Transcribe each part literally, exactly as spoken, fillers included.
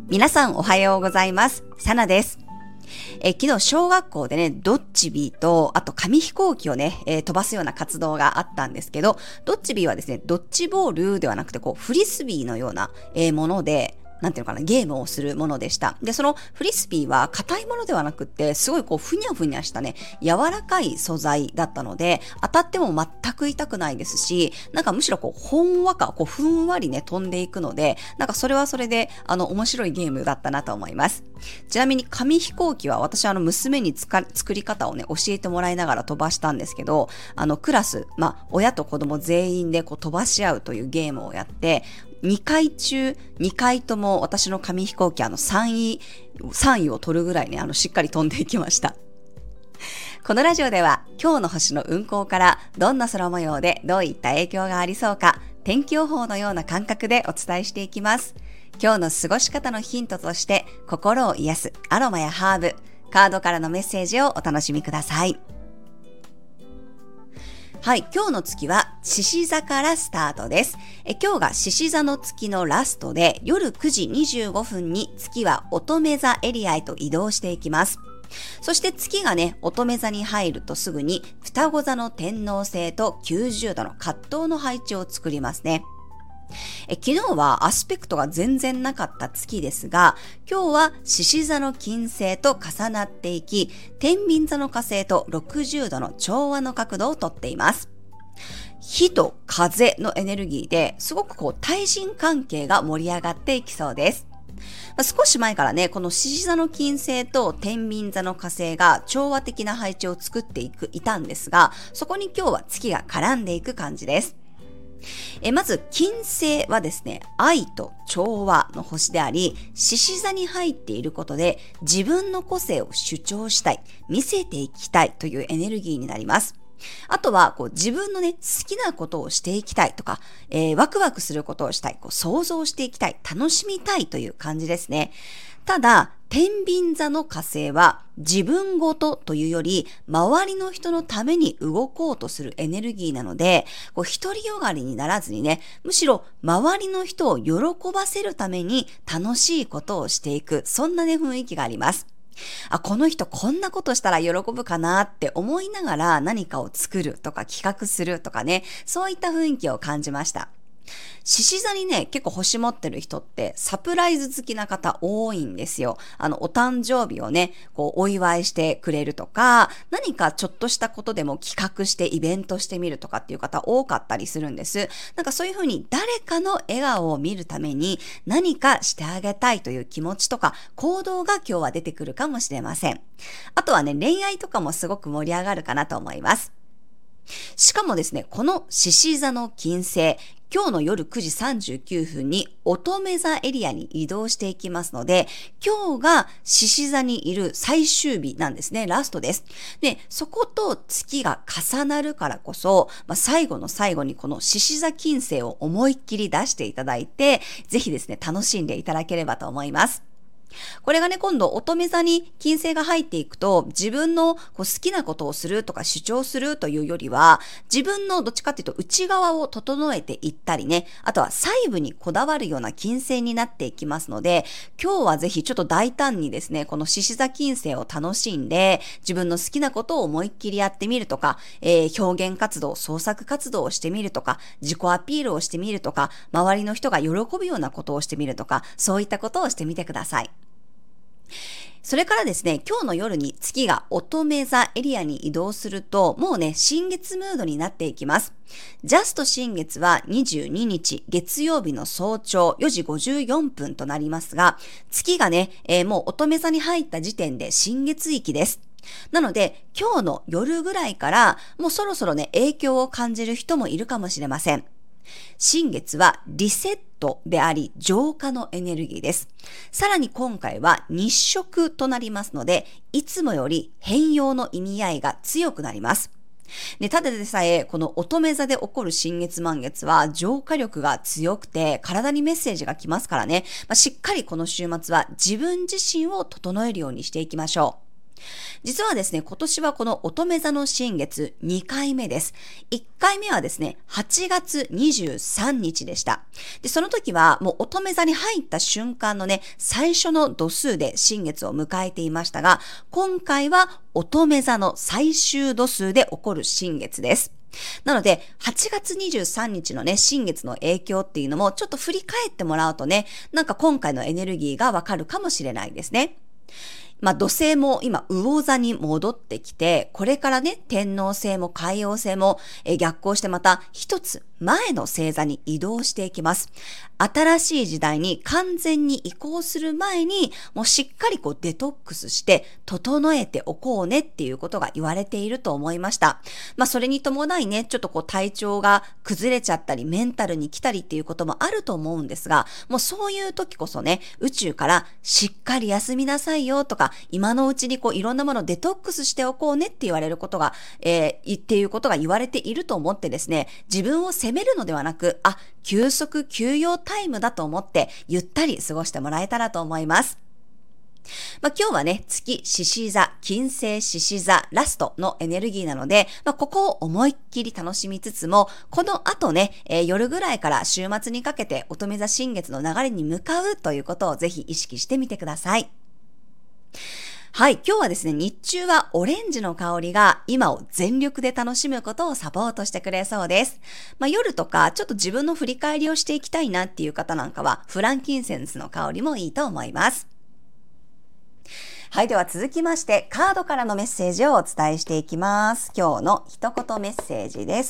皆さんおはようございます。サナです。え昨日小学校でね、ドッジビーと、あと紙飛行機をね、えー飛ばすような活動があったんですけど、ドッジビーはですね、ドッジボールではなくて、こう、フリスビーのような、えーもので、なんていうのかな、ゲームをするものでした。で、そのフリスビーは硬いものではなくって、すごいこう、ふにゃふにゃしたね、柔らかい素材だったので、当たっても全く痛くないですし、なんかむしろこう、ほんわか、こう、ふんわりね、飛んでいくので、なんかそれはそれで、あの、面白いゲームだったなと思います。ちなみに紙飛行機は私あの娘につか作り方をね教えてもらいながら飛ばしたんですけど、あのクラス、まあ親と子供全員でこう飛ばし合うというゲームをやって、にかい中にかいとも私の紙飛行機あのさんい、さんいを取るぐらいね、あのしっかり飛んでいきました。このラジオでは今日の星の運行からどんな空模様でどういった影響がありそうか、天気予報のような感覚でお伝えしていきます。今日の過ごし方のヒントとして心を癒すアロマやハーブ、カードからのメッセージをお楽しみください。はい、今日の月は獅子座からスタートです。え今日が獅子座の月のラストで、夜くじにじゅうごふんに月は乙女座エリアへと移動していきます。そして月がね、乙女座に入るとすぐに双子座の天王星ときゅうじゅうどの葛藤の配置を作りますね。え昨日はアスペクトが全然なかった月ですが、今日は獅子座の金星と重なっていき、天秤座の火星とろくじゅうどの調和の角度をとっています。火と風のエネルギーですごくこう対人関係が盛り上がっていきそうです。少し前からね、この獅子座の金星と天秤座の火星が調和的な配置を作っていくいたんですが、そこに今日は月が絡んでいく感じです。えまず金星はですね、愛と調和の星であり、獅子座に入っていることで自分の個性を主張したい、見せていきたいというエネルギーになります。あとはこう自分のね、好きなことをしていきたいとか、えー、ワクワクすることをしたい、こう想像していきたい、楽しみたいという感じですね。ただ天秤座の火星は自分ごとというより周りの人のために動こうとするエネルギーなので、こう独りよがりにならずにね、むしろ周りの人を喜ばせるために楽しいことをしていく、そんなね雰囲気があります。あ、この人こんなことしたら喜ぶかなって思いながら何かを作るとか企画するとかね、そういった雰囲気を感じました。獅子座にね、結構星持ってる人ってサプライズ好きな方多いんですよ。あの、お誕生日をね、こうお祝いしてくれるとか、何かちょっとしたことでも企画してイベントしてみるとかっていう方多かったりするんです。なんかそういうふうに誰かの笑顔を見るために何かしてあげたいという気持ちとか行動が今日は出てくるかもしれません。あとはね、恋愛とかもすごく盛り上がるかなと思います。しかもですね、この獅子座の金星、今日の夜くじさんじゅうきゅうふんに乙女座エリアに移動していきますので、今日が獅子座にいる最終日なんですね。ラストです。で、そこと月が重なるからこそ、まあ、最後の最後にこの獅子座金星を思いっきり出していただいて、ぜひですね、楽しんでいただければと思います。これがね、今度乙女座に金星が入っていくと、自分のこう好きなことをするとか主張するというよりは、自分のどっちかっていうと内側を整えていったりね、あとは細部にこだわるような金星になっていきますので、今日はぜひちょっと大胆にですね、この獅子座金星を楽しんで、自分の好きなことを思いっきりやってみるとか、えー、表現活動、創作活動をしてみるとか、自己アピールをしてみるとか、周りの人が喜ぶようなことをしてみるとか、そういったことをしてみてください。それからですね、今日の夜に月が乙女座エリアに移動すると、もうね、新月ムードになっていきます。ジャスト新月はにじゅうににち月曜日の早朝よじごじゅうよんぷんとなりますが、月がね、えー、もう乙女座に入った時点で新月域です。なので、今日の夜ぐらいからもうそろそろね、影響を感じる人もいるかもしれません。新月はリセットであり浄化のエネルギーです。さらに今回は日食となりますので、いつもより変容の意味合いが強くなります。で、ただでさえこの乙女座で起こる新月満月は浄化力が強くて体にメッセージが来ますからね、まあ、しっかりこの週末は自分自身を整えるようにしていきましょう。 実はですね、今年はこの乙女座の新月にかいめです。いっかいめはですね、はちがつにじゅうさんにちでした。で、その時はもう乙女座に入った瞬間のね、最初の度数で新月を迎えていましたが、今回は乙女座の最終度数で起こる新月です。なので、はちがつにじゅうさんにちのね、新月の影響っていうのもちょっと振り返ってもらうとね、なんか今回のエネルギーがわかるかもしれないですね。まあ、土星も今、魚座に戻ってきて、これからね、天王星も海王星もえ逆行してまた一つ前の星座に移動していきます。新しい時代に完全に移行する前に、もうしっかりこうデトックスして整えておこうねっていうことが言われていると思いました。まあ、それに伴いね、ちょっとこう体調が崩れちゃったり、メンタルに来たりっていうこともあると思うんですが、もうそういう時こそね、宇宙からしっかり休みなさいよとか、今のうちにこういろんなものをデトックスしておこうねって言われることが、えー、っていうことが言われていると思ってですね、自分を責めるのではなく、あ、休息休養タイムだと思ってゆったり過ごしてもらえたらと思います。まあ、今日はね、月獅子座、金星獅子座、ラストのエネルギーなので、まあ、ここを思いっきり楽しみつつも、この後ね、えー、夜ぐらいから週末にかけて乙女座新月の流れに向かうということをぜひ意識してみてください。はい、今日はですね、日中はオレンジの香りが今を全力で楽しむことをサポートしてくれそうです。まあ、夜とかちょっと自分の振り返りをしていきたいなっていう方なんかは、フランキンセンスの香りもいいと思います。はい、では続きましてカードからのメッセージをお伝えしていきます。今日の一言メッセージです。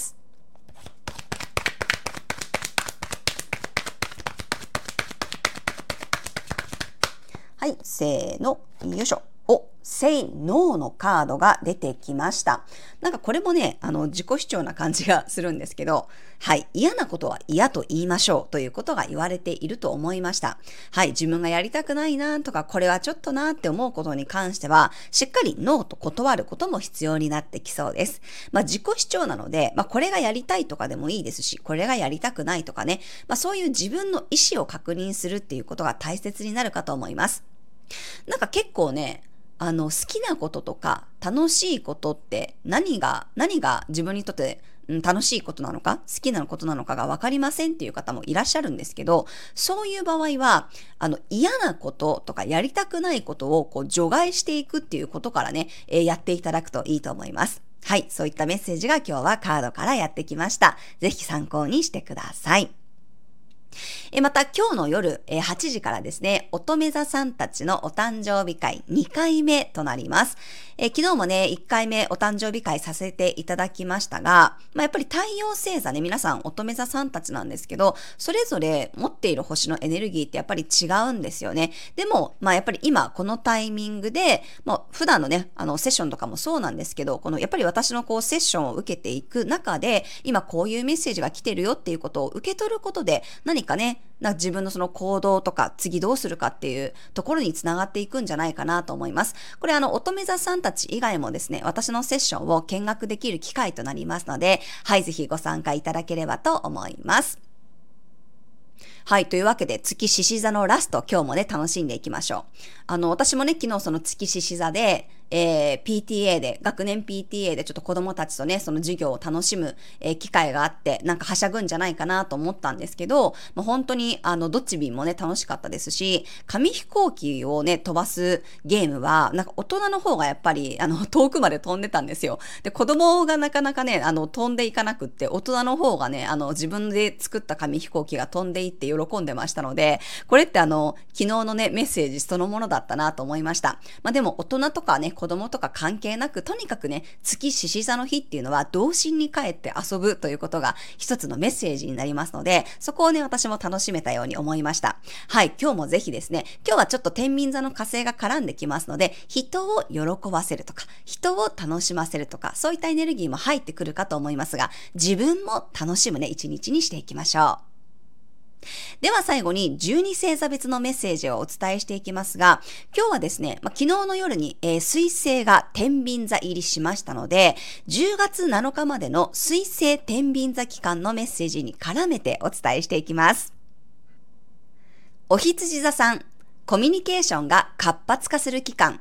はい、せーの、よいしょ。お、Say No のカードが出てきました。なんかこれもね、あの自己主張な感じがするんですけど、はい、嫌なことは嫌と言いましょうということが言われていると思いました。はい、自分がやりたくないなとか、これはちょっとなって思うことに関しては、しっかりノーと断ることも必要になってきそうです。まあ自己主張なので、まあこれがやりたいとかでもいいですし、これがやりたくないとかね、まあそういう自分の意思を確認するっていうことが大切になるかと思います。なんか結構ね、あの、好きなこととか楽しいことって何が、何が自分にとって、うん、楽しいことなのか、好きなことなのかがわかりませんっていう方もいらっしゃるんですけど、そういう場合は、あの、嫌なこととかやりたくないことをこう除外していくっていうことからね、えー、やっていただくといいと思います。はい、そういったメッセージが今日はカードからやってきました。ぜひ参考にしてください。えまた今日の夜はちじからですね、乙女座さんたちのお誕生日会にかいめとなります。え昨日もね、いっかいめお誕生日会させていただきましたが、まあ、やっぱり太陽星座ね、皆さん乙女座さんたちなんですけど、それぞれ持っている星のエネルギーってやっぱり違うんですよね。でも、まあやっぱり今このタイミングで、まあ普段のね、あのセッションとかもそうなんですけど、このやっぱり私のこうセッションを受けていく中で、今こういうメッセージが来てるよっていうことを受け取ることで、何かね、な自分のその行動とか次どうするかっていうところにつながっていくんじゃないかなと思います。これあの乙女座さんたち以外もですね、私のセッションを見学できる機会となりますので、はい、ぜひご参加いただければと思います。はい。というわけで、月獅子座のラスト、今日もね、楽しんでいきましょう。あの、私もね、昨日その月獅子座で、えー、ピーティーエー で、学年 ピーティーエー でちょっと子供たちとね、その授業を楽しむ、えー、機会があって、なんかはしゃぐんじゃないかなと思ったんですけど、まあ、本当に、あの、どっちびんもね、楽しかったですし、紙飛行機をね、飛ばすゲームは、なんか大人の方がやっぱり、あの、遠くまで飛んでたんですよ。で、子供がなかなかね、あの、飛んでいかなくって、大人の方がね、あの、自分で作った紙飛行機が飛んでいって喜んでましたので、これってあの、昨日のね、メッセージそのものだったなと思いました。まあ、でも大人とかね、子供とか関係なく、とにかくね、月獅子座の日っていうのは童心に帰って遊ぶということが一つのメッセージになりますので、そこをね、私も楽しめたように思いました。はい、今日もぜひですね、今日はちょっと天秤座の火星が絡んできますので、人を喜ばせるとか、人を楽しませるとか、そういったエネルギーも入ってくるかと思いますが、自分も楽しむね、一日にしていきましょう。では最後にじゅうに星座別のメッセージをお伝えしていきますが、今日はですね、まあ、昨日の夜に、えー、水星が天秤座入りしましたので、じゅうがつなのかまでの水星天秤座期間のメッセージに絡めてお伝えしていきます。お羊座さん、コミュニケーションが活発化する期間、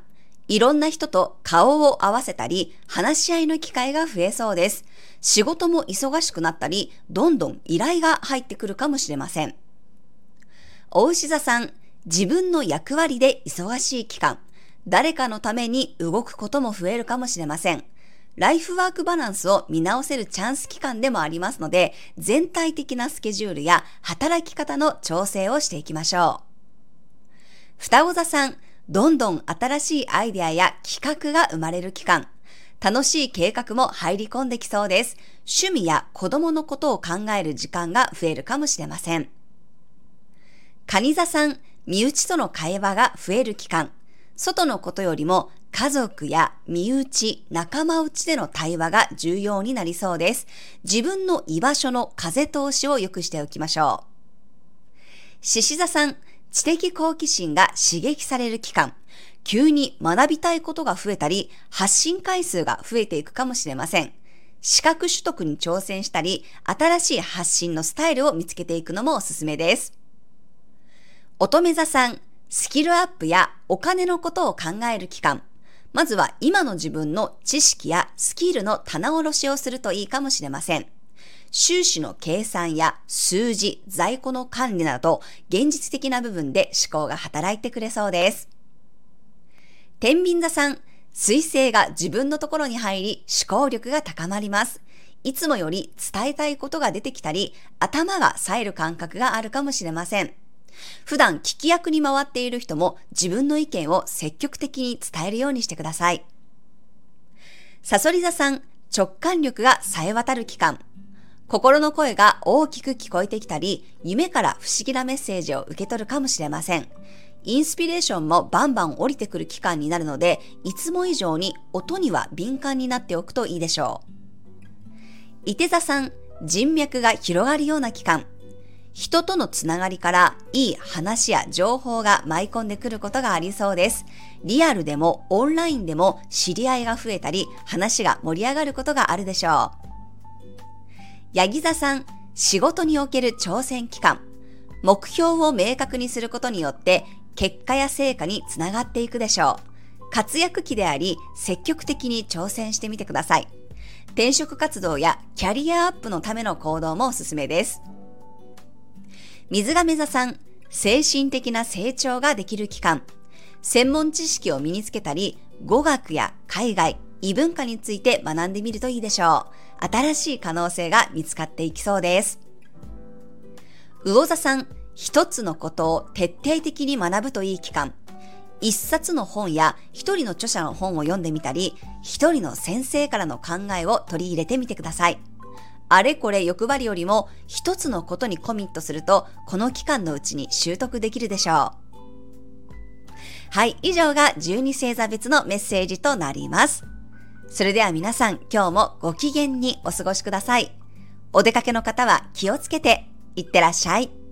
いろんな人と顔を合わせたり、話し合いの機会が増えそうです。仕事も忙しくなったり、どんどん依頼が入ってくるかもしれません。牡牛座さん、自分の役割で忙しい期間、誰かのために動くことも増えるかもしれません。ライフワークバランスを見直せるチャンス期間でもありますので、全体的なスケジュールや働き方の調整をしていきましょう。双子座さん、どんどん新しいアイデアや企画が生まれる期間、楽しい計画も入り込んできそうです。趣味や子供のことを考える時間が増えるかもしれません。蟹座さん、身内との会話が増える期間、外のことよりも家族や身内、仲間内での対話が重要になりそうです。自分の居場所の風通しを良くしておきましょう。獅子座さん、知的好奇心が刺激される期間、急に学びたいことが増えたり、発信回数が増えていくかもしれません。資格取得に挑戦したり、新しい発信のスタイルを見つけていくのもおすすめです。乙女座さん、スキルアップやお金のことを考える期間、まずは今の自分の知識やスキルの棚卸しをするといいかもしれません。収支の計算や数字、在庫の管理など、現実的な部分で思考が働いてくれそうです。天秤座さん、彗星が自分のところに入り、思考力が高まります。いつもより伝えたいことが出てきたり、頭が冴える感覚があるかもしれません。普段聞き役に回っている人も自分の意見を積極的に伝えるようにしてください。蠍座さん、直感力が冴え渡る期間。心の声が大きく聞こえてきたり、夢から不思議なメッセージを受け取るかもしれません。インスピレーションもバンバン降りてくる期間になるので、いつも以上に音には敏感になっておくといいでしょう。射手座さん、人脈が広がるような期間。人とのつながりからいい話や情報が舞い込んでくることがありそうです。リアルでもオンラインでも知り合いが増えたり、話が盛り上がることがあるでしょう。ヤギ座さん、仕事における挑戦期間。目標を明確にすることによって結果や成果につながっていくでしょう。活躍期であり、積極的に挑戦してみてください。転職活動やキャリアアップのための行動もおすすめです。水亀座さん、精神的な成長ができる期間。専門知識を身につけたり、語学や海外、異文化について学んでみるといいでしょう。新しい可能性が見つかっていきそうです。魚座さん、一つのことを徹底的に学ぶといい期間。一冊の本や一人の著者の本を読んでみたり、一人の先生からの考えを取り入れてみてください。あれこれ欲張りよりも一つのことにコミットすると、この期間のうちに習得できるでしょう。はい、以上がじゅうに星座別のメッセージとなります。それでは皆さん、今日もご機嫌にお過ごしください。お出かけの方は気をつけていってらっしゃい。